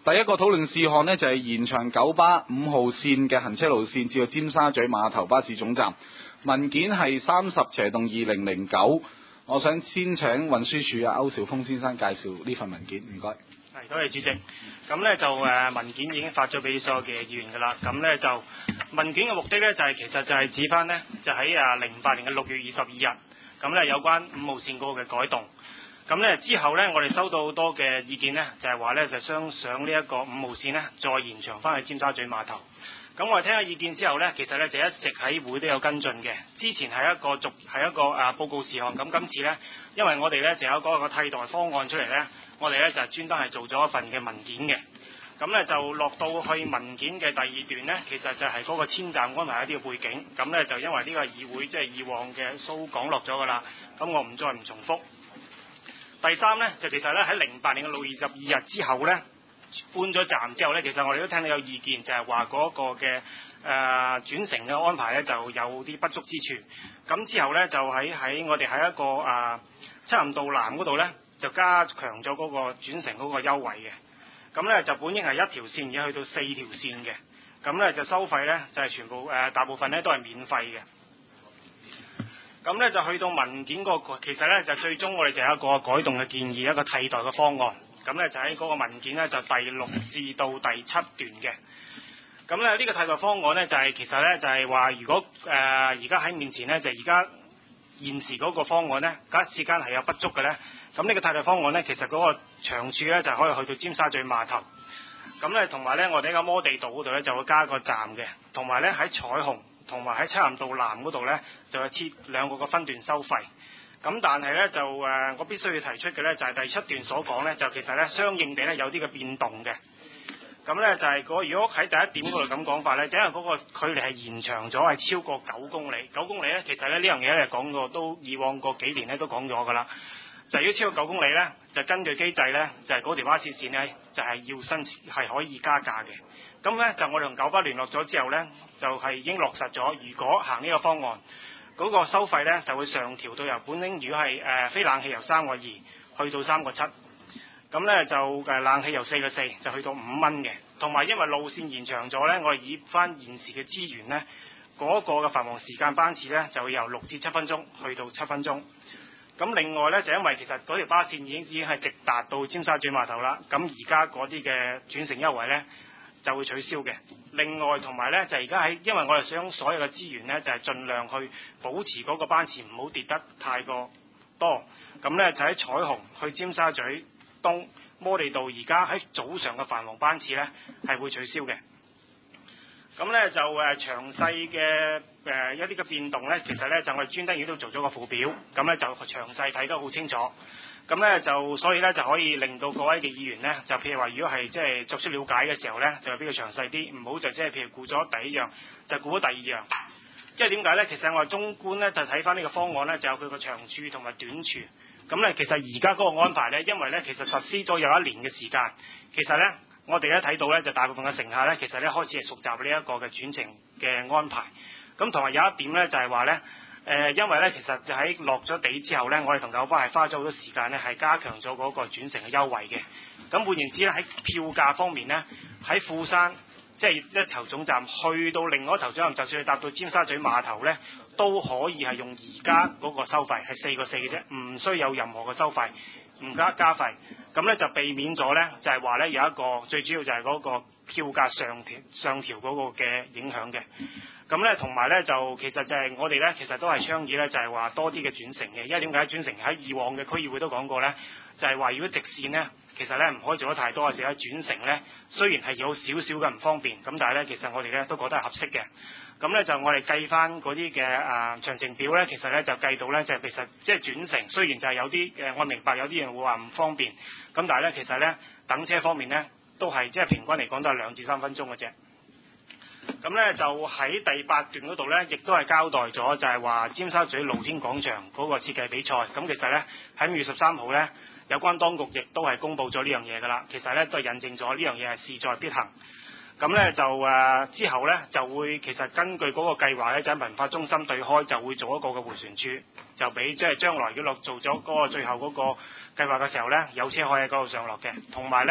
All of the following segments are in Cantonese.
第一個討論事項呢，就係延長九巴5號線嘅行車路線至到尖沙咀碼頭巴士總站。文件係30/2009。我想先請運輸署歐兆豐先生介紹呢份文件，唔該。 係，多謝主席。咁呢就文件已經發咗俾所有嘅議員㗎啦。咁呢就文件嘅目的呢，其實就係指翻呢，就喺08年嘅6月22日，咁呢有關5號線嗰個嘅改動。咁呢之後呢，我哋收到好多嘅意見呢，就係話呢，就想呢一個5號線呢，再延長翻去尖沙咀碼頭。咁我哋聽下意見之後呢，其實呢就一直喺會都有跟進嘅。之前係一個報告事項，咁今次呢，因為我哋呢就有嗰個替代方案出嚟呢，我哋呢就專登係做咗一份嘅文件嘅。咁呢就落到去文件嘅第二段呢，其實就係嗰個遷站安排一啲嘅背景。咁呢就因為呢個議會即係以往嘅蘇講落咗㗎啦，咁我唔重複。第三呢，就其實呢喺08年嘅6月22日之後呢，搬咗站之後呢，其實我哋都聽到有意見，就係話嗰個嘅轉乘嘅安排呢就有啲不足之處。咁之後呢，就喺我哋喺一個漆咸道南嗰度呢，就加強咗嗰個轉乘嗰個優惠嘅。咁呢，就本應係一條線，而家去到4條線嘅。咁呢，就收費呢，就係全部大部分呢都係免費嘅。咁呢，就去到文件嗰個，其實呢，就最終我哋就有一個改動嘅建議，一個替代嘅方案。咁呢，就喺嗰個文件呢，就第6至到第7段嘅。咁呢，呢個替代方案呢，就係其實呢，就係話，如果而家喺面前呢，就而家現時嗰個方案呢，假設間係有不足嘅呢。咁呢個替代方案呢，其實嗰個長處呢，就可以去到尖沙咀碼頭。咁呢，同埋呢，我哋喺個摩地道嗰度呢，就會加個站嘅，同埋呢，喺彩虹同埋喺漆咸道南嗰度呢，就係設2個嘅分段收費。咁但係呢，就我必須要提出嘅呢，就係第7段所講呢，就其實呢，相應地呢，有啲嘅變動嘅。咁呢，就係如果喺第一點嗰度咁講法呢，就因為嗰個距離係延長咗，係超過9公里。9公里呢，其實呢樣嘢呢，講過都以往個幾年呢都講咗㗎啦。就如果超過9公里呢，就根據機制呢，就係嗰條巴士線呢，就係要申請係可以加價嘅。咁呢，就我哋同九巴聯絡咗之後呢，就係已經落實咗，如果行呢個方案，嗰個收費呢就會上調到由本應如果係非冷氣由3個2去到3個7，咁呢，就冷氣由4個4就去到5蚊嘅。同埋因為路線延長咗呢，我哋以翻現時嘅資源呢，嗰個嘅繁忙時間班次呢，就會由6至7分鐘去到7分鐘。咁另外呢，就因為其實嗰條巴線已經係直達到尖沙咀碼頭啦，咁而家嗰啲嘅轉乘優惠呢，就會取消嘅。另外同埋呢，就而家因為我哋想所有嘅資源呢，就係盡量去保持嗰個班次唔好跌得太過多。咁呢，就喺彩虹去尖沙咀東摩地道，而家喺早上嘅繁忙班次呢，係會取消嘅。咁呢，就詳細嘅一啲嘅變動呢，其實呢，就我哋專登亦都做咗個附表，咁呢，就詳細睇得好清楚。咁呢，就所以呢，就可以令到各位嘅議員呢，就譬如話如果係即係作出了解嘅時候呢，就比較詳細啲，唔好就即係譬如顧咗第一樣就顧咗第二樣。因為點解呢？其實我哋綜觀呢，就睇翻呢個方案呢，就有佢個長處同埋短處。咁呢，其實而家嗰個安排呢，因為呢，其實實施咗有1年嘅時間，其實呢，我哋咧睇到咧，就大部分嘅乘客咧，其實咧開始係熟習呢一個嘅轉乘嘅安排。咁同埋有一點咧，就係話咧，因為咧其實就喺落咗地之後咧，我哋同九巴係花咗好多時間咧，係加強咗嗰個轉乘嘅優惠嘅。咁換言之咧，喺票價方面咧，喺富山即係一頭總站去到另外一頭總站，就算係搭到尖沙咀碼頭咧，都可以係用而家嗰個收費係4個4嘅啫，唔需有任何嘅收費。唔加費，咁咧就避免咗咧，就係話咧有一個最主要就係嗰個票價上調嗰個嘅影響嘅。咁咧同埋咧就其實就係我哋咧其實都係倡議咧就係話多啲嘅轉乘嘅，因為點解轉乘喺以往嘅區議會都講過咧，就係話如果直線咧其實咧唔可以做得太多嘅時候，轉乘咧雖然係有少少嘅唔方便，咁但係咧其實我哋咧都覺得係合適嘅。咁咧就我哋計翻嗰啲嘅詳情表咧，其實咧就計到咧就其實即係轉乘，雖然就係有啲我明白有啲人會話唔方便，咁但係咧其實咧等車方面咧都係即係平均嚟講都係2至3分鐘嘅啫。咁咧就喺第8段嗰度咧，亦都係交代咗就係話尖沙咀露天廣場嗰個設計比賽。咁其實咧喺5月13號咧，有關當局亦都係公佈咗呢樣嘢㗎啦。其實咧都係印證咗呢樣嘢係勢在必行。咁咧就之後咧就會其實根據嗰個計劃咧，就喺文化中心對開就會做一個嘅迴旋處，就俾即係將來如果做咗嗰個最後嗰個計劃嘅時候咧，有車可以喺嗰度上落嘅。同埋咧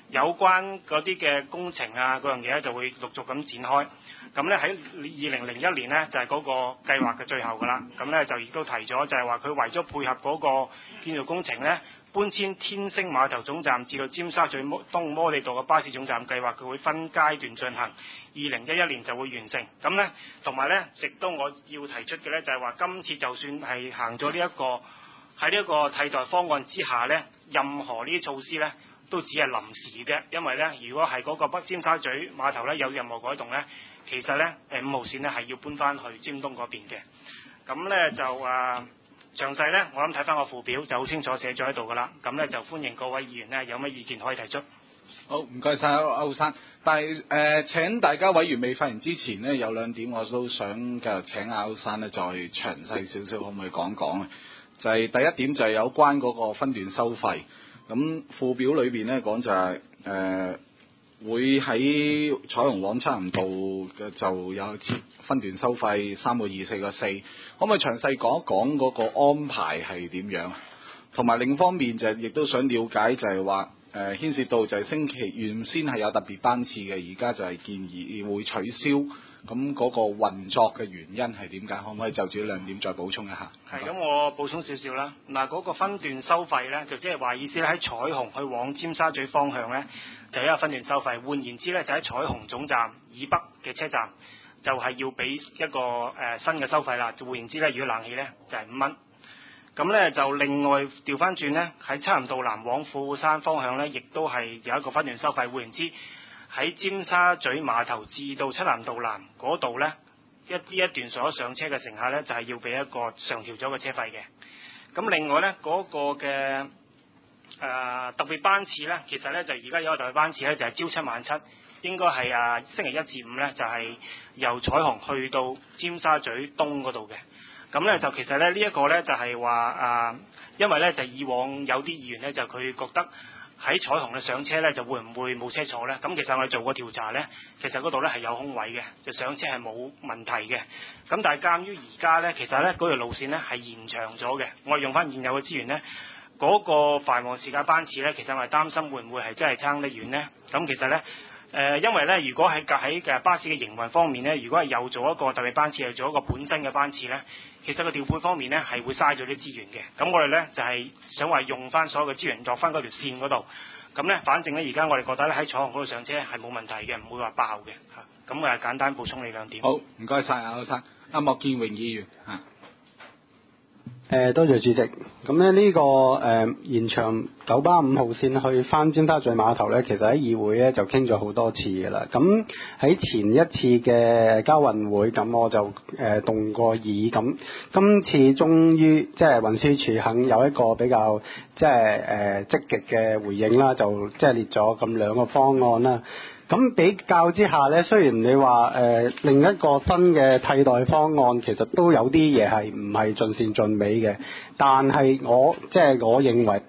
有關嗰啲嘅工程啊嗰樣嘢咧就會陸續咁展開。咁咧喺2001年咧就係嗰個計劃嘅最後㗎啦。咁咧就亦都提咗就係話佢為咗配合嗰個建造工程咧，搬遷天星碼頭總站至到尖沙咀東摩利道嘅巴士總站計劃，佢會分階段進行。2011年就會完成。咁咧同埋咧，亦都我要提出嘅咧就係話，今次就算係行咗呢一個喺呢一個替代方案之下咧，任何呢啲措施咧都只係臨時嘅，因為咧如果係嗰個北尖沙咀碼頭咧有任何改動咧，其實咧5號線咧係要搬翻去尖東嗰邊嘅。咁咧就詳細咧，我諗睇翻個附表就好清楚寫咗喺度㗎啦。咁咧就歡迎各位議員咧有乜意見可以提出。 好，唔該晒歐生。但係請大家委員未發言之前呢，有兩點我都想繼續請歐生咧再詳細少少，可唔可以講講啊？就係第一點就係有關嗰個分段收費。咁附表裏邊咧講就係會喺彩虹往漆咸道嘅就有分段收費3個2、4個4，可唔可以詳細講一講嗰個安排係點樣？同埋另一方面就亦都想了解就係話牽涉到就係星期原先係有特別班次嘅，而家就係建議會取消，咁嗰個運作嘅原因係點解？可唔可以就住兩點再補充一下？ 係咁，我補充少少啦。嗱，嗰個分段收費咧，就即係話意思咧，喺彩虹去往尖沙咀方向咧，就有一個分段收費。換言之咧，就喺彩虹總站以北嘅車站，就係要俾一個新嘅收費啦。換言之咧，如果冷氣咧就係5蚊。咁咧就另外調翻轉咧，喺漆咸道南往富山方向咧，亦都係有一個分段收費。換言之，喺尖沙咀碼頭至到漆咸道南嗰度咧，一段所上車嘅乘客咧，就係要俾一個上調咗嘅車費嘅。咁另外咧，嗰個嘅特別班次咧，其實咧就而家有個特別班次咧，就係朝7晚7，應該係星期1至5咧，就係由彩虹去到尖沙咀東嗰度嘅。咁咧就其實咧呢一個咧就係話因為咧就以往有啲議員咧就佢覺得喺彩虹嘅上車咧就會唔會冇車坐咧？咁其實我哋做過調查咧，其實嗰度咧係有空位嘅，就上車係冇問題嘅。咁但係鑑於而家咧，其實咧嗰條路線咧係延長咗嘅，我哋用翻現有嘅資源咧，嗰個繁忙時間班次咧，其實我係擔心會唔會係真係撐得遠咧？咁其實咧因為咧，如果喺巴士嘅營運方面咧，如果係又做一個特別班次，又做一個本身嘅班次咧，其實個調配方面咧係會嘥咗啲資源嘅。咁我哋咧就係想話用翻所有嘅資源落翻嗰條線嗰度。咁咧，反正咧而家我哋覺得咧喺彩虹嗰度上車係冇問題嘅，唔會話爆嘅嚇。咁簡單補充你兩點。 好，唔該晒歐生。莫建榮議員嚇。 多謝主席。咁咧呢個延長九巴5號線去翻尖沙咀碼頭咧，其實喺議會咧就傾咗好多次嘅啦。咁喺前一次嘅交運會，咁我就動過議。咁今次終於即係運輸署肯有一個比較即係積極嘅回應啦，就即係列咗咁兩個方案啦。咁比較之下咧，雖然你話另一個新嘅替代方案其實都有啲嘢係唔係盡善盡美嘅，但係我認為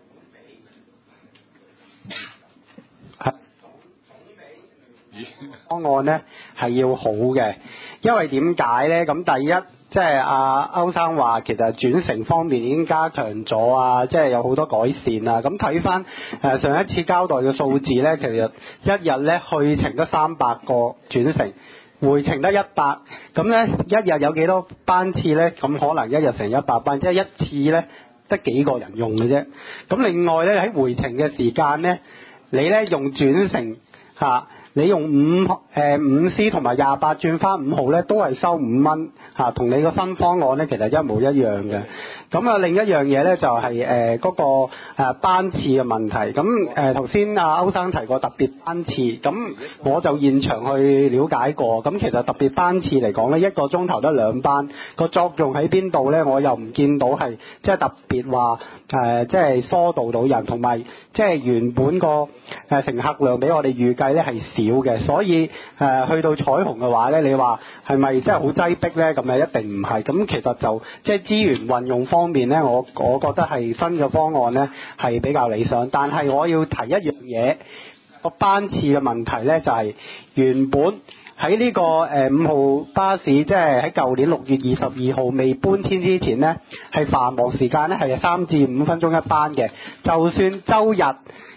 方案咧係要好嘅，因為點解咧？咁第一，即係歐生話其實轉乘方面已經加強咗啊，即係有好多改善啊。咁睇翻上一次交代嘅數字咧，其實一日咧去程得300個轉乘，回程得100，咁咧一日有幾多班次咧？咁可能一日成100班，即係一次咧得幾個人用嘅啫。咁另外咧喺回程嘅時間咧，你咧用轉乘你用5C 同埋28轉翻5號咧，都係收5蚊嚇，同你個新方案咧其實一模一樣嘅。咁另一樣嘢咧就係嗰個班次嘅問題。咁頭先歐生提過特別班次，咁我就現場去了解過。咁其實特別班次嚟講咧，1個鐘頭得2班，個作用喺邊度咧？我又唔見到係即係特別話即係疏導到人，同埋即係原本個乘客量比我哋預計咧係少嘅，所以去到彩虹嘅話咧，你話係咪真係好擠迫咧？咁一定唔係。咁其實就即係資源運用方面咧，我覺得係新嘅方案咧係比較理想。但係我要提一樣嘢，個班次嘅問題咧就係原本喺呢個5號巴士，即係喺舊年6月22號未搬遷之前咧，係繁忙時間咧係3至5分鐘一班嘅，就算週日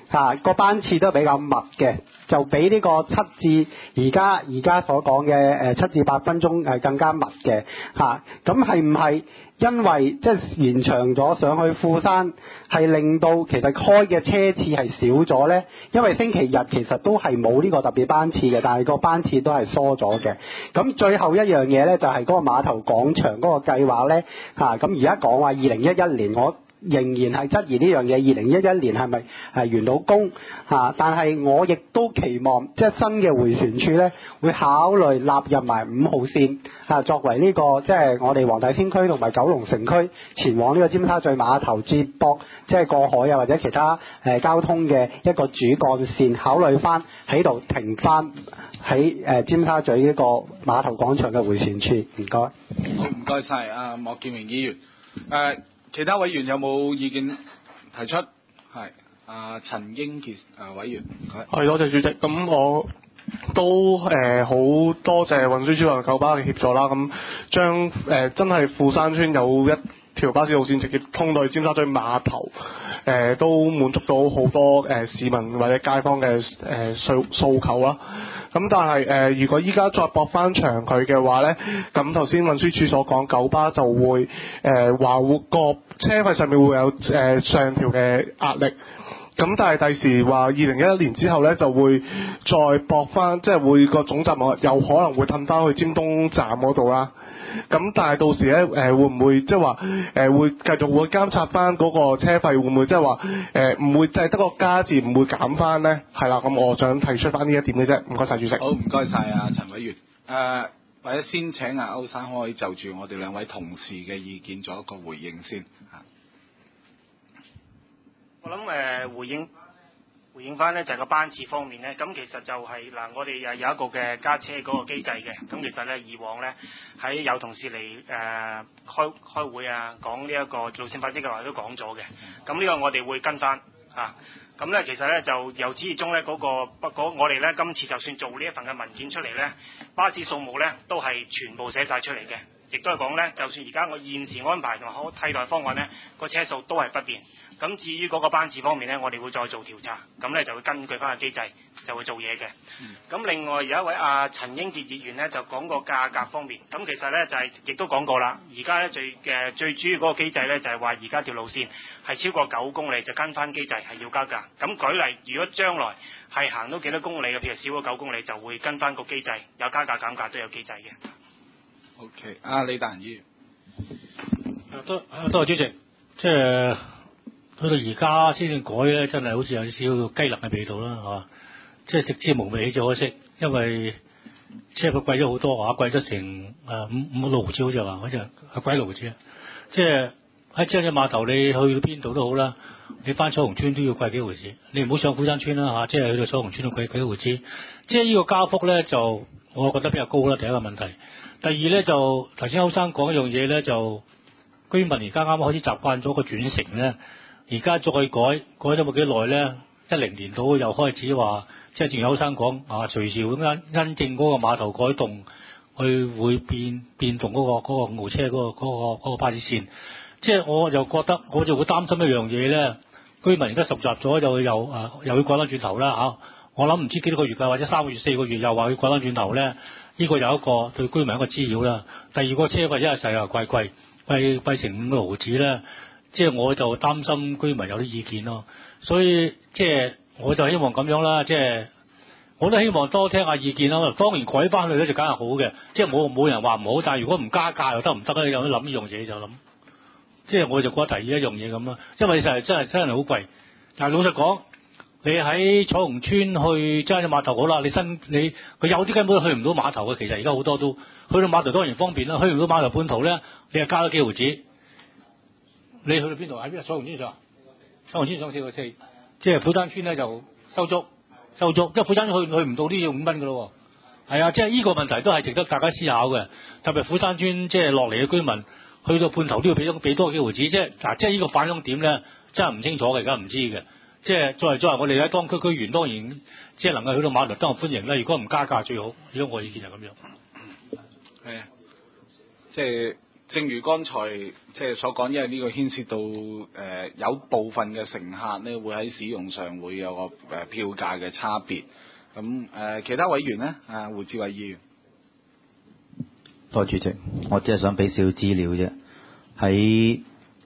個班次都比較密嘅，就比呢個7至而家所講嘅7至8分鐘係更加密嘅嚇。咁係唔係因為即係延長咗上去富山，係令到其實開嘅車次係少咗呢？因為星期日其實都係冇呢個特別班次嘅，但係個班次都係疏咗嘅。咁最後一樣嘢呢，就係嗰個碼頭廣場嗰個計劃呢。咁而家講話2011年我仍然係質疑呢樣嘢，2011年係咪完到工但係我亦都期望即係新嘅迴旋處呢，會考慮納入埋5號線作為呢個即係我哋黃大仙區同埋九龍城區前往呢個尖沙咀碼頭接駁即係過海或者其他交通嘅一個主幹線，考慮翻喺度停翻喺尖沙咀呢個碼頭廣場嘅迴旋處。唔該。 好，唔該晒阿莫建榮議員。其他委員有冇意見提出？係陳英傑委員。 係，多謝主席。咁我都好多謝運輸署同九巴嘅協助啦。咁將真係富山村有一條巴士路線直接通到去尖沙咀碼頭，都滿足到好多市民或者街坊嘅訴求啦。咁但係如果依家再駁翻長佢嘅話呢，咁頭先運輸署所講九巴就會話個車費上面會有上調嘅壓力。咁但係第時話2011年之後呢，就會再駁翻，即係會個總站有可能會褪翻去尖東站嗰度啦。咁但係到時呢，會唔會即係話會繼續會監察翻嗰個車費，會唔會即係話唔會就係得個加字，唔會減翻呢？係啦，咁我想提出翻呢一點嘅啫。唔該晒主席。 好，唔該晒陳委員。或者先請歐生可以就住我哋兩位同事嘅意見做一個回應先。 我諗回應翻呢就係個班次方面呢，咁其實就係我哋有一個嘅加車嗰個機制嘅。咁其實呢，以往呢，喺有同事嚟開會講呢一個路線發展計劃都講咗嘅。咁呢個我哋會跟翻咁呢，其實呢，就由始至終呢，我哋呢，今次就算做呢一份嘅文件出嚟呢，巴士數目呢都係全部寫晒出嚟嘅，亦都係講呢，就算而家我現時安排同埋替代方案呢，個車數都係不變。咁至於嗰個班次方面呢，我哋會再做調查，咁呢就會根據翻個機制就會做嘢嘅。咁另外有一位陳英傑議員呢，就講個價格方面，咁其實呢，就係亦都講過啦。而家呢，最主要嗰個機制呢，就係話而家條路線係超過9公里就跟翻機制係要加價。咁舉例，如果將來係行到幾多公里嘅，譬如少過9公里，就會跟翻個機制有加價減價都有機制嘅。 OK，李達仁議員。 多謝主席，即係去到而家先至改咧，真係好似有少少雞肋嘅味道啦，即係食之無味，棄之可惜。因為車費貴咗好多，貴咗成5-6毫子，好似話好似係貴6毫子。即係喺尖沙咀碼頭，你去到邊度都好啦，你翻彩虹村都要貴幾毫子。你唔好上富山村啦，即係去到彩虹村都貴幾毫子。即係呢個加幅咧，就我覺得比較高啦。第一個問題，第二咧就頭先歐生講一樣嘢咧，就居民而家啱啱開始習慣咗個轉乘咧。而家再改咗冇幾耐咧，10年度又開始話，即係正如歐生講隨時咁樣因應嗰個碼頭改動，會變動嗰個5號車嗰個巴士線。即係我就覺得，我就會擔心一樣嘢咧，居民而家熟習咗，就又會改翻轉頭啦。我諗唔知幾多個月㗎，或者3個月、4個月又話要改翻轉頭咧，呢個有一個對居民一個滋擾啦。第二個車費真係實又貴成5毫子咧。即係我就擔心居民有啲意見咯，所以即係我就希望咁樣啦，即係我都希望多聽下意見啦。當然改翻去咧就梗係好嘅，即係冇人話唔好，但係如果唔加價又得唔得咧？有啲諗呢樣嘢就諗，即係我就覺得提議一樣嘢咁啦。因為真係好貴，但係老實講，你喺彩虹村去尖沙咀碼頭好啦，佢有啲根本去唔到碼頭嘅，其實而家好多都去到碼頭當然方便啦，去唔到碼頭半途咧，你係加咗幾毫子。你去到邊度？喺邊？彩虹村上，彩虹村上4個4，即係富山村咧就收足，即係富山村去唔到都要5蚊㗎咯。係啊，即係呢個問題都係值得大家思考嘅。特別富山村即係落嚟嘅居民，去到半頭都要俾多幾毫子，即係呢個反響點咧，真係唔清楚嘅，而家唔知嘅。即係作為我哋喺當區區員，當然即係能夠去到碼頭當然歡迎啦。如果唔加價最好，如果我意見就咁樣。 係啊，即係正如剛才即係所講，因為呢個牽涉到有部分嘅乘客呢會喺使用上會有個票價嘅差別。咁其他委員呢？胡志偉議員。 多謝主席，我只係想俾少少資料啫。喺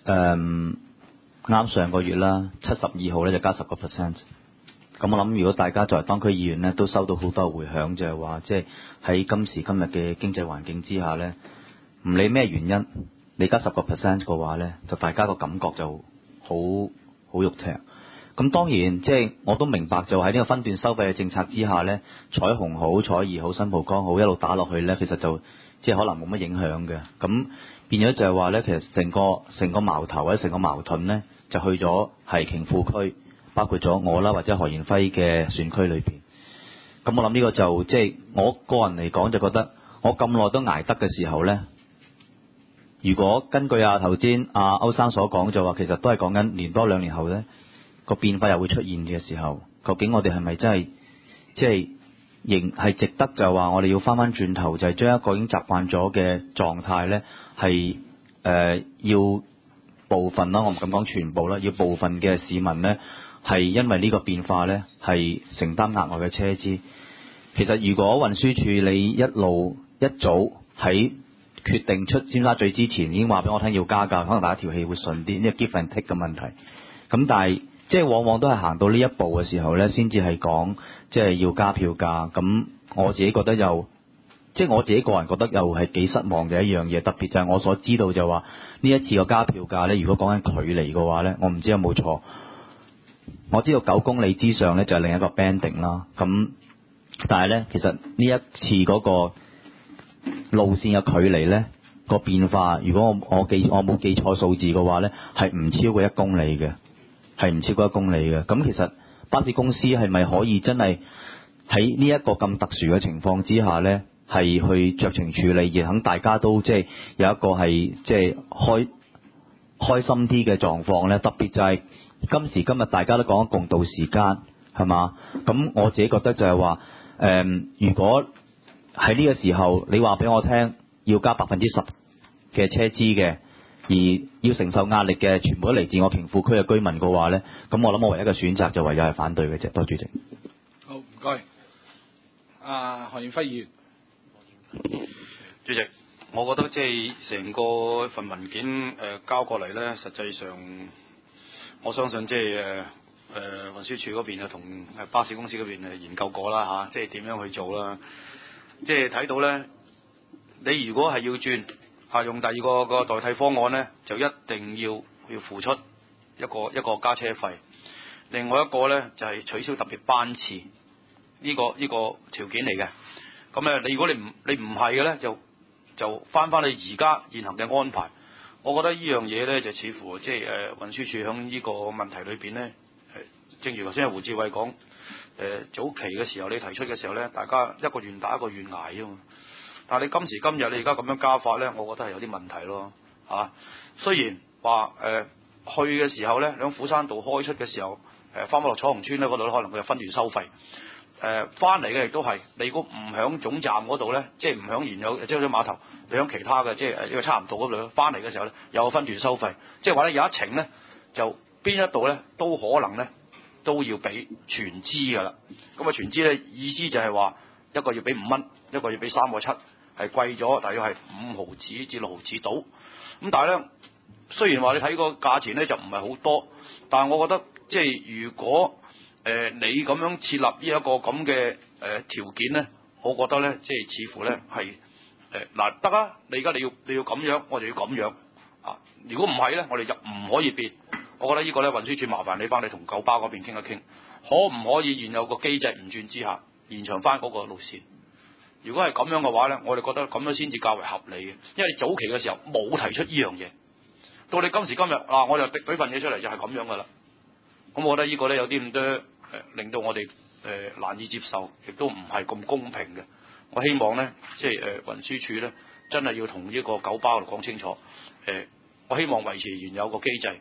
啱上個月啦，72號咧就加10%。咁我諗，如果大家作為當區議員咧，都收到好多迴響，就係話，即係喺今時今日嘅經濟環境之下咧，唔理咩原因，你加10%嘅話咧，就大家個感覺就好肉踢。咁當然，即係我都明白，就喺呢個分段收費嘅政策之下咧，彩虹好、彩怡好、新蒲崗好，一路打落去咧，其實就即係可能冇乜影響嘅。咁變咗就係話咧，其實成個矛頭或者成個矛盾咧，就去咗係瓊富區，包括咗我啦或者何賢輝嘅選區裏邊。咁我諗呢個就即係我個人嚟講，就覺得我咁耐都捱得嘅時候咧，如果根據頭先歐生所講，就話其實都係講緊年多2年後咧，個變化又會出現嘅時候，究竟我哋係咪真係即係仍係值得就係話我哋要翻轉頭，就係將一個已經習慣咗嘅狀態咧，係要部分啦，我唔敢講全部啦，要部分嘅市民咧係因為呢個變化咧係承擔額外嘅車資。其實如果運輸署你一早喺決定出尖沙咀之前已經話俾我聽要加價，可能大家條氣會順啲，呢個 give and take 嘅問題。咁但係即係往往都係行到呢一步嘅時候咧，先至係講即係要加票價。咁我自己覺得即係我自己個人覺得又係幾失望嘅一樣嘢，特別就係我所知道就話呢一次個加票價咧，如果講緊距離嘅話咧，我唔知有冇錯。我知道9公里之上咧就係另一個 banding 啦。咁但係咧，其實呢一次嗰個路線嘅距離咧個變化，如果我冇記錯數字嘅話咧，係唔超過1公里嘅，係唔超過1公里嘅。咁其實巴士公司係咪可以真係喺呢一個咁特殊嘅情況之下咧，係去酌情處理，而肯大家都即係有一個係即係開心啲嘅狀況咧？特別就係今時今日大家都講共度時間，係嘛？咁我自己覺得就係話如果喺呢個時候你話俾我聽要加10%嘅車資嘅，而要承受壓力嘅全部都嚟自我瓊富區嘅居民嘅話咧，咁我諗我唯一嘅選擇就唯有係反對嘅啫。多謝主席。 好，唔該。何賢輝議員。 主席，我覺得即係成個份文件交過嚟咧，實際上我相信即係運輸署嗰邊同巴士公司嗰邊研究過啦嚇，即係點樣去做啦。即係睇到咧，你如果係要轉用第二個代替方案咧，就一定要付出一個加車費。另外一個咧就係取消特別班次呢個條件嚟嘅。咁你如果你唔係嘅咧，就翻去而家現行嘅安排。我覺得呢樣嘢咧就似乎即係運輸署響呢個問題裏邊咧，正如頭先胡志偉講，早期嘅時候你提出嘅時候咧，大家一個願打一個願捱啊嘛。但係你今時今日你而家咁樣加法咧，我覺得係有啲問題咯嚇。雖然話去嘅時候咧，響虎山道開出嘅時候，翻落彩虹村咧嗰度咧，可能佢有分段收費。翻嚟嘅亦都係，你如果唔響總站嗰度咧，即係唔響原有即係碼頭，你響其他嘅即係呢個差唔多嗰度翻嚟嘅時候咧，有分段收費，即係話咧有一程咧就邊一度咧都可能咧都要俾全資㗎啦。咁全資咧意思就係話一個要俾5蚊，一個要俾3個7，係貴咗，大約係5毫子至6毫子到。咁但係咧，雖然話你睇個價錢咧就唔係好多，但係我覺得即係如果你咁樣設立呢一個咁嘅條件咧，我覺得咧即係似乎咧係得啊！你而家你要咁樣，我哋要咁樣啊！如果唔係咧，我哋就唔可以變。我覺得呢個咧運輸署麻煩你翻嚟同九巴嗰邊傾一傾，可唔可以現有個機制唔轉之下延長翻嗰個路線？如果係咁樣嘅話咧，我哋覺得咁樣先至較為合理嘅，因為你早期嘅時候冇提出呢樣嘢，到你今時今日我就舉份嘢出嚟就係咁樣噶啦。咁我覺得呢個咧有啲咁多令到我哋難以接受，亦都唔係咁公平嘅。我希望咧，即係運輸署咧，真係要同呢個九巴度講清楚。我希望維持原有個機制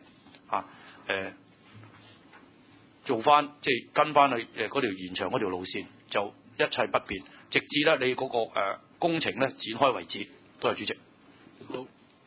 做翻即係跟翻去嗰條延長嗰條路線，就一切不變，直至咧你嗰個工程咧展開為止。多謝主席。 好，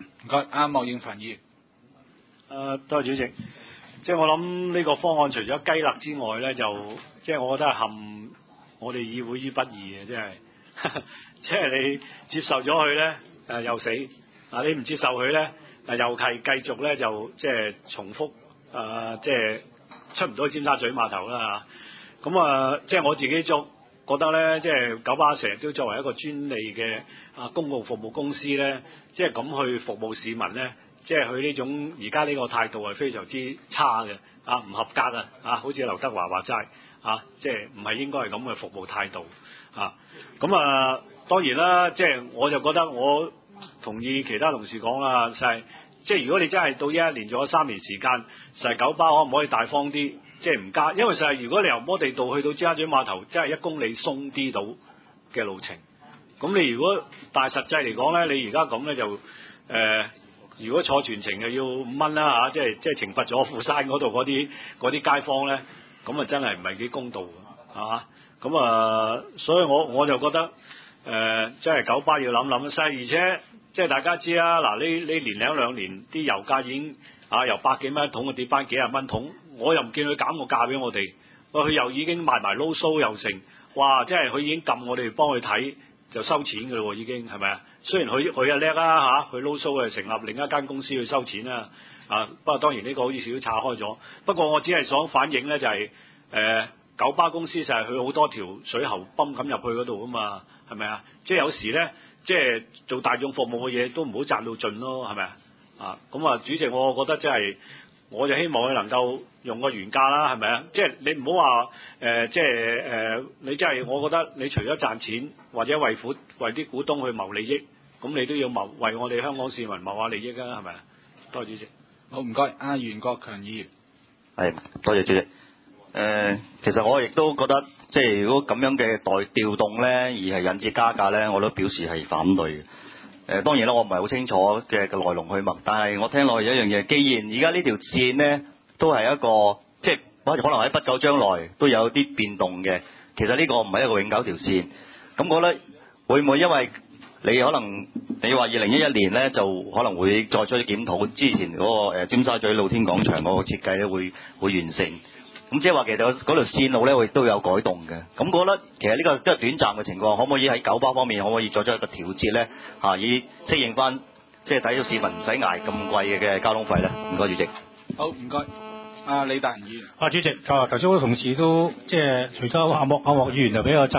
唔該，阿莫應凡議員。 多謝主席。即係我諗呢個方案除咗雞肋之外咧，就即係我覺得係陷我哋議會於不義嘅，即係即係你接受咗佢咧，又死；你唔接受佢咧，又係繼續咧就即係重複，即係出唔到尖沙咀碼頭啦嚇。咁即係我自己覺得咧，即係九巴成日都作為一個專利嘅公共服務公司咧，即係咁去服務市民咧。即係佢呢種而家呢個態度係非常之差嘅，唔合格啊！好似劉德華話齋即係唔係應該係咁嘅服務態度咁當然啦，即係我就覺得我同意其他同事講啦，就係即係如果你真係到11年做咗3年時間，就係九巴可唔可以大方啲，即係唔加？因為就係如果你由摩地道去到尖沙咀碼頭，即係1公里鬆啲到嘅路程，咁你如果但係實際嚟講咧，你而家咁咧就如果坐全程就要5蚊啦即係懲罰咗富山嗰度嗰啲街坊咧，咁真係唔係幾公道咁所以我就覺得即係九巴要諗諗曬，而且即係大家知啦，嗱呢年零2年啲油價已經由100幾蚊一桶跌翻幾廿蚊桶，我又唔見佢減個價俾我哋，佢又已經賣埋撈蘇又成，哇！即係佢已經撳我哋幫佢睇就收錢㗎咯，已經係咪啊？雖然佢又叻啦佢撈蘇成立另一間公司去收錢啦不過當然呢個好似少少岔開咗。不過我只係想反映咧就係九巴公司就係佢好多條水喉泵咁入去嗰度啊嘛，係咪啊？即係有時咧，即係做大眾服務嘅嘢都唔好賺到盡咯，係咪咁主席，我覺得即係我就希望佢能夠用個原價啦，係咪啊？即係你唔好話你即係我覺得你除咗賺錢或者為啲股東去謀利益，咁你都要為我哋香港市民謀下利益啊，係咪啊？多謝主席。 好，唔該，阿袁國強議員。 係，多謝主席。其實我亦都覺得，即係如果咁樣嘅調動咧，而係引致加價咧，我都表示係反對嘅。當然啦，我唔係好清楚嘅來龍去脈，但係我聽落去有一樣嘢，既然而家呢條線咧都係一個，即係可能喺不久將來都有啲變動嘅。其實呢個唔係一個永久條線，咁我覺得會唔會因為你可能你話2011年咧就可能會再出啲檢討，之前嗰個尖沙咀露天廣場嗰個設計咧會完成。咁即係話其實嗰條線路咧會都有改動嘅，咁我覺得其實呢個都係短暫嘅情況，可唔可以喺九巴方面可唔可以作出一個調節咧？以適應翻，即係睇到市民唔使捱咁貴嘅交通費咧。唔該，主席。 好，唔該。阿李達仁議員。 主席，頭先好多同事都即係除咗阿莫議員就比較側。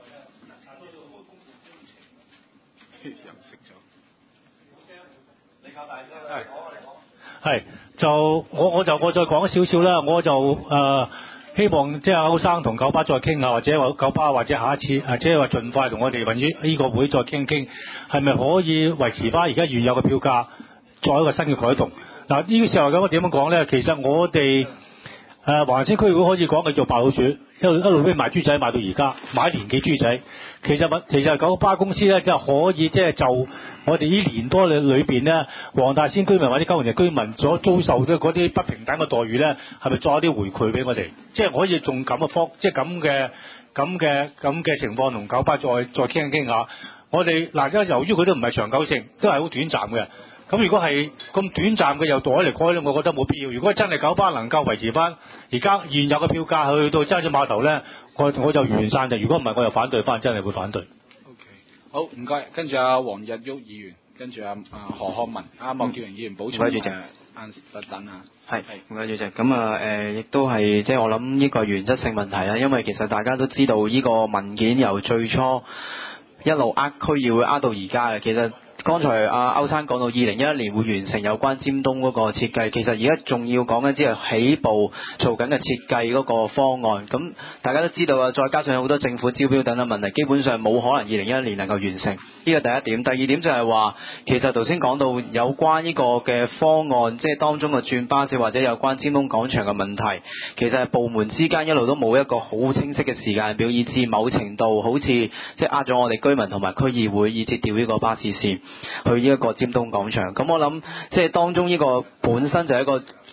係，就我再講少少啦，我就希望即係歐生同九巴再傾下，或者話九巴或者下一次即係話盡快同我哋呢個會再傾傾，係咪可以維持翻而家原有嘅票價，作一個新嘅改動？嗱，呢個時候咁我點樣講咧？其實我哋環城區議會可以講嘅做白老鼠，一路俾賣豬仔賣到而家，買年幾豬仔。其實九巴公司咧，即係可以即係就我哋呢年多裏邊咧，黃大仙居民或者九龍城居民所遭受嘅嗰啲不平等嘅待遇咧，係咪作一啲回饋俾我哋？即係可以用咁嘅即係咁嘅情況同九巴再傾下。我哋嗱，因為由於佢都唔係長久性，都係好短暫嘅。咁如果係咁短暫嘅又改嚟改咧，我覺得冇必要。如果真係九巴能夠維持翻而家現有嘅票價去到尖沙咀碼頭咧，我就完散嘅。如果唔係，我又反對翻，真係會反對。 OK，好，唔該。跟住阿黃日旭議員，跟住阿何漢文，阿莫建榮議員補充。 唔該，主席。 等下。 係，唔該，主席。咁亦都係即係我諗呢個原則性問題啦，因為其實大家都知道呢個文件由最初一路區議會到而家嘅，其實。剛才歐生講到2011年會完成有關尖東嗰個設計，其實而家仲要講緊只係起步做緊嘅設計嗰個方案。咁大家都知道啊，再加上有好多政府招標等等問題，基本上冇可能2011年能夠完成。呢個第一點。第二點就係話，其實頭先講到有關呢個嘅方案，即係當中嘅轉巴士或者有關尖東廣場嘅問題，其實係部門之間一路都冇一個好清晰嘅時間表，以致某程度好似即係呃咗我哋居民同埋區議會，以至調呢個巴士線去呢一個尖東廣場。咁我諗即係當中呢個本身就係一個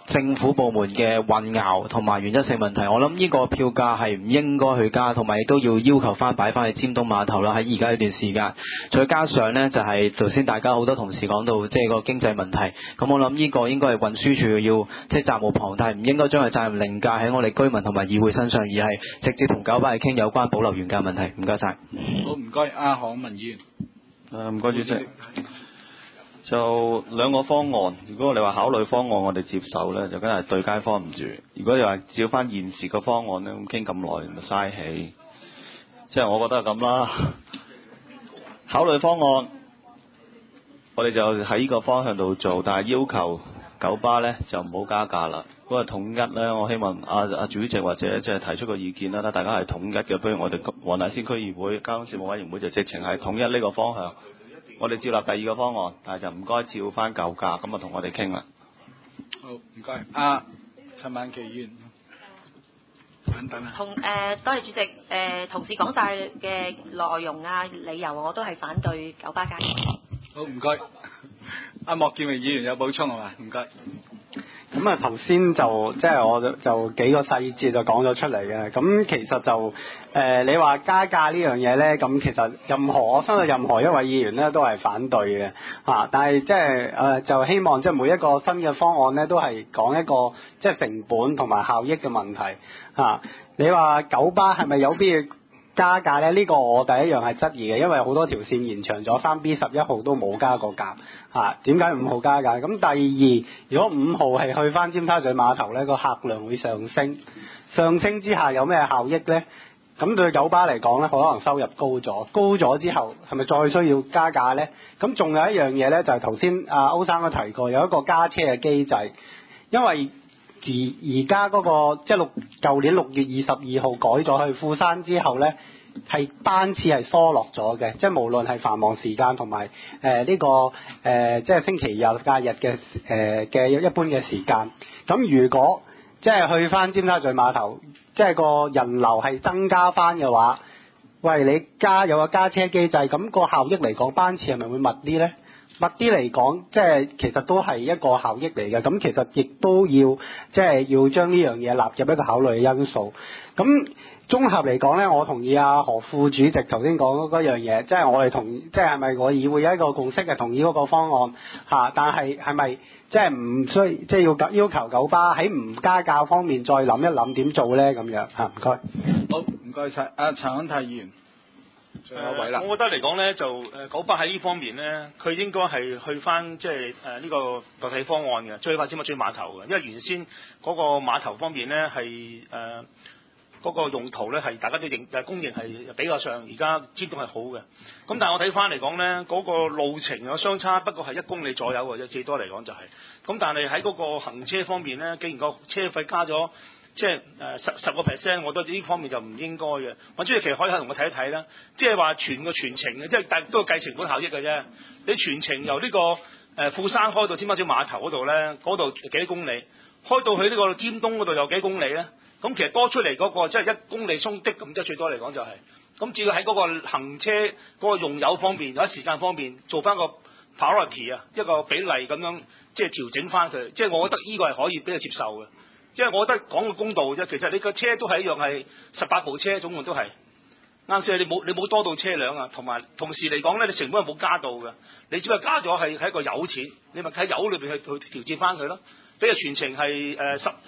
政府部門嘅混淆同埋原則性問題。我諗呢個票價係唔應該去加，同埋亦都要求翻擺翻去尖東碼頭啦。喺而家呢段時間，再加上呢，就係頭先大家好多同事講到即係個經濟問題，咁我諗呢個應該係運輸署要即係責無旁貸，唔應該將個責任凌駕喺我哋居民同埋議會身上，而係直接同九巴去傾有關保留原價問題。唔該晒。 好，唔該，阿何文議員。 唔該主席。就兩個方案，如果我哋話考慮方案我哋接受呢，就梗係對街坊唔住。如果你話照翻現時個方案呢，咁傾咁耐咪嘥氣。即係我覺得係咁啦。考慮方案，我哋就喺呢個方向度做，但係要求九巴呢就唔好加價啦。不過統一呢，我希望阿主席或者即係提出個意見啦，大家係統一嘅。不如我哋黃大仙區議會交通事務委員會就直情係統一呢個方向。我哋接納第二個方案，但係就唔該照翻舊價，咁啊同我哋傾啦。 好，唔該。陳曼琪議員，等啊。 多謝主席。同事講晒嘅內容啊、理由，我都係反對九巴加價。 好，唔該。阿莫建榮議員有補充係嘛？唔該。 咁啊，頭先就即係我就幾個細節就講咗出嚟嘅。咁其實就你話加價呢樣嘢咧，咁其實我相信任何一位議員咧都係反對嘅嚇。但係即係就希望即係每一個新嘅方案咧，都係講一個即係成本同埋效益嘅問題嚇。你話九巴係咪有必要加價咧？呢個我第一樣係質疑嘅，因為好多條線延長咗，3B11號都冇加過價嚇。點解5號加價？咁第二，如果5號係去翻尖沙咀碼頭咧，個客量會上升，上升之下有咩效益咧？咁對九巴嚟講咧，可能收入高咗之後，係咪再需要加價咧？咁仲有一樣嘢咧，就係頭先歐生都提過，有一個加車嘅機制，因為而家嗰個即係舊年6月22號改咗去富山之後咧，係班次係疏落咗嘅，即係無論係繁忙時間同埋呢個即係星期日假日嘅一般嘅時間。咁如果即係去翻尖沙咀碼頭，即係個人流係增加翻嘅話，喂，你有個加車機制，咁個效益嚟講，班次係咪會密啲咧？密啲嚟講，即係其實都係一個效益嚟嘅。咁其實亦都要即係要將呢樣嘢納入一個考慮嘅因素。咁綜合嚟講咧，我同意何副主席頭先講嗰樣嘢，即係我哋即係咪我議會有一個共識嘅同意嗰個方案嚇？但係咪即係唔需即係要求九巴喺唔加價方面再諗一諗點做咧？咁樣嚇，唔該。 好，唔該晒。陳肯泰議員。最後一位啦。 我覺得嚟講咧，就九巴喺呢方面咧，佢應該係去翻即係呢個代替方案嘅，最快尖沙咀碼頭嘅，因為原先嗰個碼頭方面咧係嗰個用途咧係大家都公認係比較上而家尖東係好嘅。咁但係我睇翻嚟講咧，嗰個路程有相差，不過係1公里左右嘅啫，最多嚟講就係。咁但係喺嗰個行車方面咧，既然個車費加咗，即係10%，我覺得呢方面就唔應該嘅。我主席其實可以同我睇一睇啦，即係話全程嘅，即係都係計成本效益嘅啫。你全程由呢個富山開到尖沙咀碼頭嗰度咧，嗰度幾多公里，開到去呢個尖東嗰度有幾公里咧？咁其實多出嚟嗰個即係1公里鬆的咁，即係最多嚟講就係。咁只要喺嗰個行車嗰個用油方面，或者時間方面做翻個 priority 啊，一個比例咁樣即係調整翻佢，即係我覺得呢個係可以俾佢接受嘅。即係我覺得講個公道啫，其實你個車都係一樣係18部車，總共都係啱先。你冇多到車輛啊，同時嚟講咧，你成本係冇加到嘅，你只不過加咗係一個油錢，你咪喺油裏邊去調節翻佢咯。比如全程係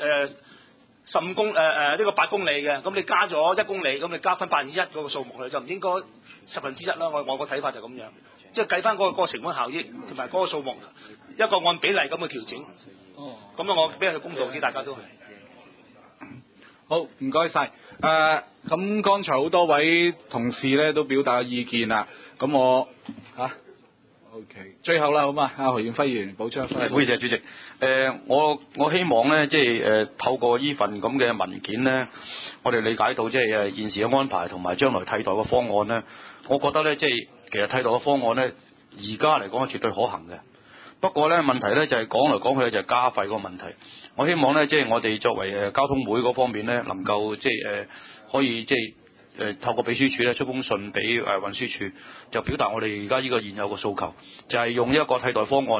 15公呢個8公里嘅，咁你加咗1公里，咁你加翻1%嗰個數目咧，就唔應該1/10啦。我個睇法就咁樣，即係計翻嗰個成本效益同埋嗰個數目，一個按比例咁去調整。咁啊，我比較公道啲，大家都係。 好，唔該晒。咁剛才好多位同事咧都表達意見啦。咁我OK， 最後啦，好嘛？何遠輝議員補充一番。 唔好意思，主席。我希望咧，即係透過呢份咁嘅文件咧，我哋理解到即係現時嘅安排同埋將來替代嘅方案咧，我覺得咧，即係其實替代嘅方案咧，而家嚟講係絕對可行嘅。不過咧，問題咧就係講嚟講去就係加費個問題。我希望咧，即係我哋作為交通會嗰方面咧，能夠即係可以即係透過秘書處咧出封信俾運輸署，就表達我哋而家呢個現有嘅訴求，就係用一個替代方案，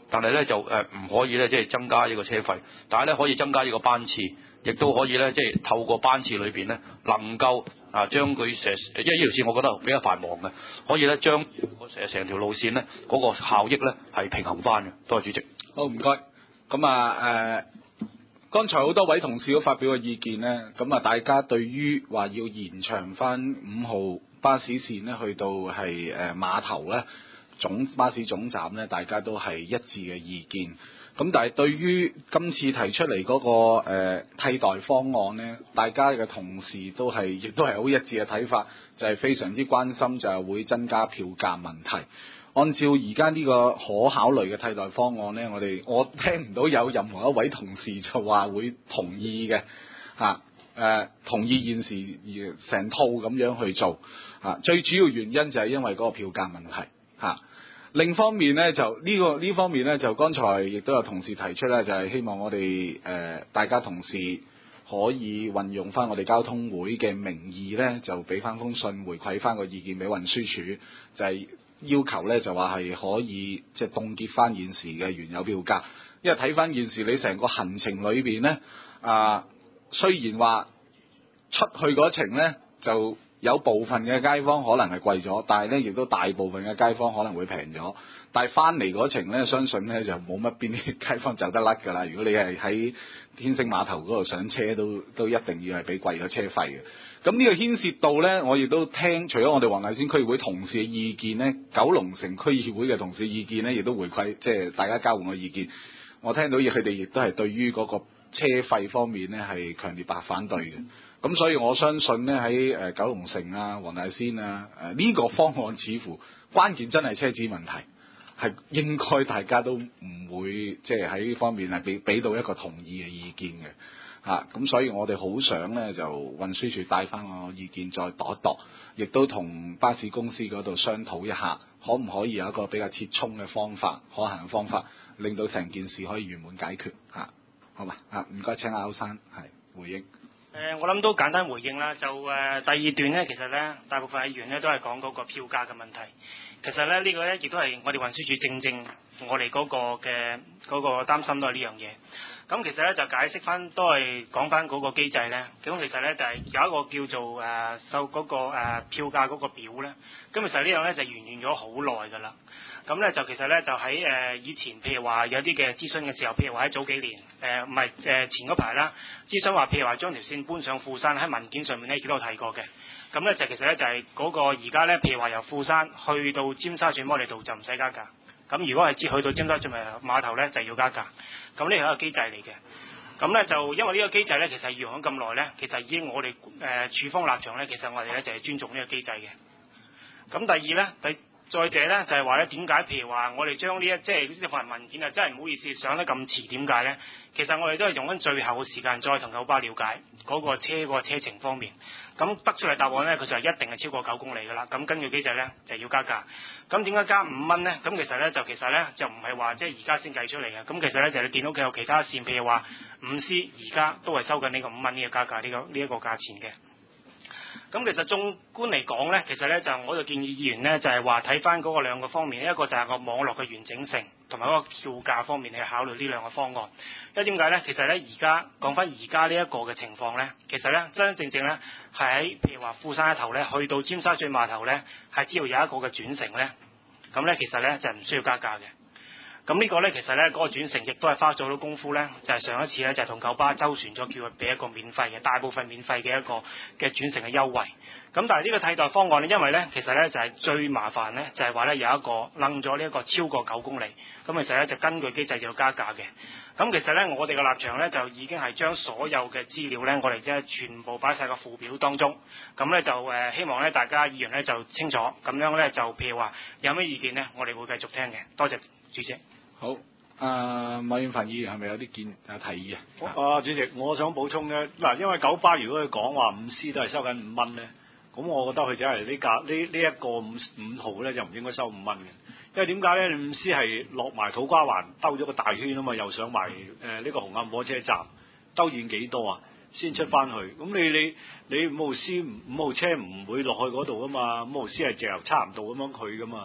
但係咧就唔可以咧即係增加呢個車費，但係咧可以增加呢個班次，亦都可以咧即係透過班次裏邊咧能夠將佢因為呢條線我覺得比較繁忙嘅，可以咧將成條路線咧嗰個效益咧係平衡翻嘅。多謝主席。 好，唔該。咁剛才好多位同事都發表個意見呢，咁大家對於話要延長翻5號巴士線呢去到係碼頭呢巴士總站呢，大家都係一致嘅意見。咁但係對於今次提出嚟嗰個替代方案呢，大家嘅同事亦都係好一致嘅睇法，就係非常之關心就係會增加票價問題。按照而家呢個可考慮嘅替代方案呢，我聽唔到有任何一位同事就話會同意嘅同意現時成套咁樣去做最主要原因就係因為嗰個票價問題另一方面呢，就呢方面呢，就剛才亦都有同事提出咧，就係希望我哋大家同事可以運用翻我哋交通會嘅名義呢，就俾翻封信回饋翻個意見俾運輸署，就係要求咧就話係可以即係凍結翻現時嘅原有票價，因為睇翻現時你成個行程裏邊咧，雖然話出去嗰程咧就有部分嘅街坊可能係貴咗，但係咧亦都大部分嘅街坊可能會平咗。但係翻嚟嗰程咧，相信咧就冇乜邊啲街坊走得甩㗎啦。如果你係喺天星碼頭嗰度上車，都一定要係俾貴咗車費嘅。咁呢個牽涉到呢，我亦都聽，除咗我哋黃大仙區議會同事嘅意見呢，九龍城區議會嘅同事嘅意見呢，亦都回饋，即係大家交換嘅意見。我聽到佢哋亦都係對於嗰個車費方面呢係強烈白反對嘅。咁所以我相信呢，喺九龍城啊、黃大仙啊，呢個方案似乎關鍵真係車子問題，係應該大家都唔會即係喺呢方面係俾到一個同意嘅意見嘅。咁所以我哋好想咧，就運輸署帶翻個意見再度一度，亦都同巴士公司嗰度商討一下，可唔可以有一個比較折衷嘅方法、可行嘅方法，令到成件事可以圓滿解決好嘛？唔該，請阿歐生係回應。 我諗都簡單回應啦。就第二段呢，其實呢，大部分議員呢都係講嗰個票價嘅問題。其實呢，呢個呢亦都係我哋運輸署正我哋嗰個嘅嗰個擔心都係呢樣嘢。咁其實咧就解釋翻，都係講翻嗰個機制咧。咁其實咧就係有一個叫做收嗰個票價嗰個表咧。咁其實呢樣咧就沿用咗好耐㗎啦。咁咧就其實咧就喺以前，譬如話有啲嘅諮詢嘅時候，譬如話喺早幾年唔係前嗰排啦，諮詢話譬如話將條線搬上富山，喺文件上面咧亦都有提過嘅。咁咧就其實咧就係嗰個而家咧，譬如話由富山去到尖沙咀摩利道就唔使加價。咁如果係去到尖沙咀碼頭咧，就要加價。咁呢係一個機制嚟嘅。咁咧就因為呢個機制咧，其實用咗咁耐咧，其實已經我哋處方立場咧，其實我哋咧就係尊重呢個機制嘅。咁第二咧，再者咧就係話咧，點解譬如話我哋將呢即係呢份文件啊，真係唔好意思上得咁遲，點解咧？其實我哋都係用緊最後嘅時間再同九巴了解嗰個車程方面。咁得出嚟答案咧，佢就係一定係超過9公里㗎啦。咁根據機制咧，就要加價。咁點解加5蚊咧？咁其實咧就唔係話即係而家先計出嚟嘅。咁其實咧就你見到佢有其他線，譬如話5C 而家都係收緊呢個5蚊呢個加價呢一個價錢嘅。咁其實縱觀嚟講咧，其實咧就我就建議議員咧就係話睇翻嗰個兩個方面，一個就係個網絡嘅完整性，同埋嗰個票價方面去考慮呢兩個方案。因為點解咧？其實咧而家講翻而家呢一個嘅情況咧，其實咧真真正正咧係喺譬如話富山一頭咧，去到尖沙咀碼頭咧，係只要有一個嘅轉乘咧，咁咧其實咧就唔需要加價嘅。咁呢個咧，其實咧嗰個轉乘亦都係花咗好多功夫咧，就係上一次咧就係同九巴周旋咗，叫佢俾一個免費嘅，大部分免費嘅一個嘅轉乘嘅優惠。咁但係呢個替代方案咧，因為咧其實咧就係最麻煩咧，就係話咧有一個掹咗呢一個超過9公里，咁其實咧就根據機制就要加價嘅。咁其實咧我哋嘅立場咧就已經係將所有嘅資料咧，我哋即係全部擺晒個附表當中。咁咧就希望咧大家議員咧就清楚，咁樣咧就譬如話有咩意見咧，我哋會繼續聽嘅。多謝主席。 好，馬遠凡議員係咪有啲提議啊？主席，我想補充咧，嗱，因為九巴如果佢講話5C 都係收緊5蚊咧，咁我覺得佢就係呢一個5號咧就唔應該收5蚊嘅，因為點解咧？5C 係落埋土瓜灣兜咗個大圈啊嘛，又上埋呢個紅磡火車站，兜遠幾多啊？先出翻去，咁你5號車唔會落去嗰度噶嘛，5號 C 係直由差唔多咁樣去噶嘛，係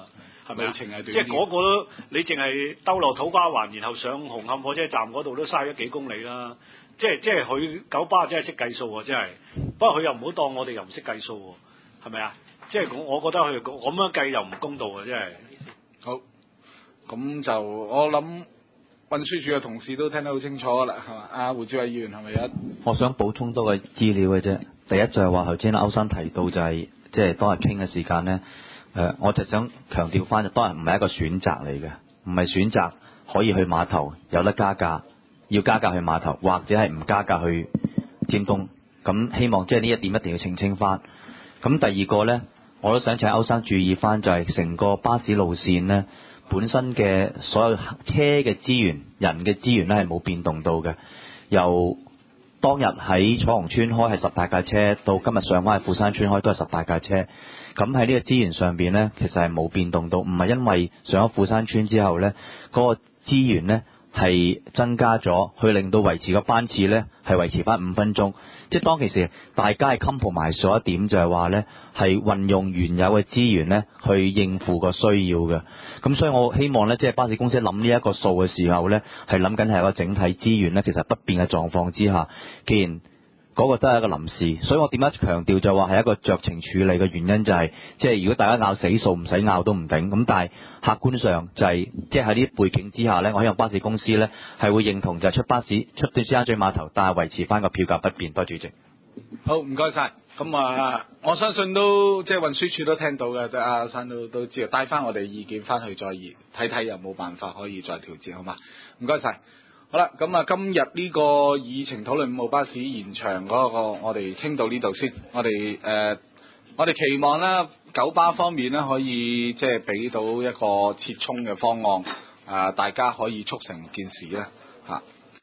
係咪啊？ 路程係短啲即係嗰個都你淨係兜落土瓜灣，然後上紅磡火車站嗰度都嘥咗幾公里啦。即係佢九巴真係識計數喎，真係。不過佢又唔好當我哋又唔識計數喎，係咪啊？即係我覺得佢咁樣計又唔公道啊，真係。 好，咁就我諗運輸署嘅同事都聽得好清楚啦，係嘛？阿胡志偉議員係咪有？ 我想補充多個資料嘅啫。第一就係話頭先歐生提到就係即係當日傾嘅時間呢，我就想強調翻，當日唔係一個選擇嚟嘅，唔係選擇可以去碼頭有得加價，要加價去碼頭，或者係唔加價去尖東。咁希望即係呢一點一定要澄清翻。咁第二個呢，我都想請歐生注意翻，就係成個巴士路線呢，本身嘅所有車嘅資源、人嘅資源呢係冇變動到嘅。由當日喺彩虹村開係18架車，到今日上翻去富山村開都係18架車。咁喺呢個資源上邊呢，其實係冇變動到，唔係因為上咗富山村之後呢，嗰個資源呢係增加咗，去令到維持個班次呢係維持翻5分鐘。即係當其時大家係 compromise 咗一點，就係話呢係運用原有嘅資源呢去應付個需要嘅。咁所以我希望呢，即係巴士公司諗呢一個數嘅時候呢，係諗緊係一個整體資源呢其實不變嘅狀況之下，既然嗰個都係一個臨時，所以我點解強調就話係一個酌情處理嘅原因就係，即係如果大家拗死數唔使拗都唔頂，咁但係客觀上就係即係喺呢啲背景之下呢，我希望巴士公司呢係會認同就係出巴士出到尖沙咀碼頭，但係維持翻個票價不變。多謝主席。 好，唔該晒。咁啊，我相信都即係運輸署都聽到嘅，阿生都知道，帶翻我哋意見翻去再睇睇有冇辦法可以再調節，好嘛？唔該晒。好啦，咁啊，今日呢個議程討論5號巴士延長嗰個，我哋傾到呢度先。我哋期望啦，九巴方面咧可以即係俾到一個折衷嘅方案，大家可以促成件事啦，嚇。